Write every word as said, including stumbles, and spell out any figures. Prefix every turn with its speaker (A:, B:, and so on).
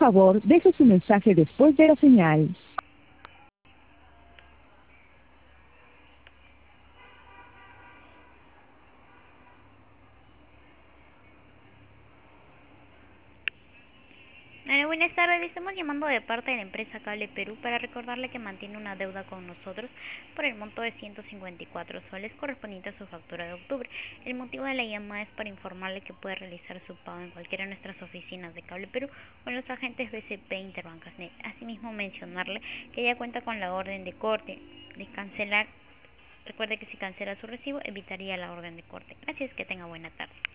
A: favor, deje su mensaje después de la señal.
B: Eh, buenas tardes, le estamos llamando de parte de la empresa Cable Perú para recordarle que mantiene una deuda con nosotros por el monto de ciento cincuenta y cuatro soles correspondiente a su factura de octubre. El motivo de la llamada es para informarle que puede realizar su pago en cualquiera de nuestras oficinas de Cable Perú o en los agentes B C P Interbancasnet. Asimismo, mencionarle que ya cuenta con la orden de corte de cancelar. Recuerde que si cancela su recibo evitaría la orden de corte. Gracias, que tenga buena tarde.